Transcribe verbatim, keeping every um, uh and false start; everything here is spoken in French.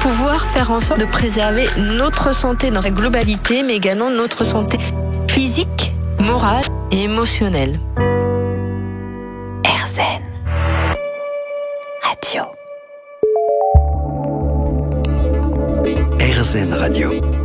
pouvoir faire en sorte de préserver notre santé dans sa globalité, mais également notre santé physique, morale et émotionnelle. AirZen Radio. AirZen Radio.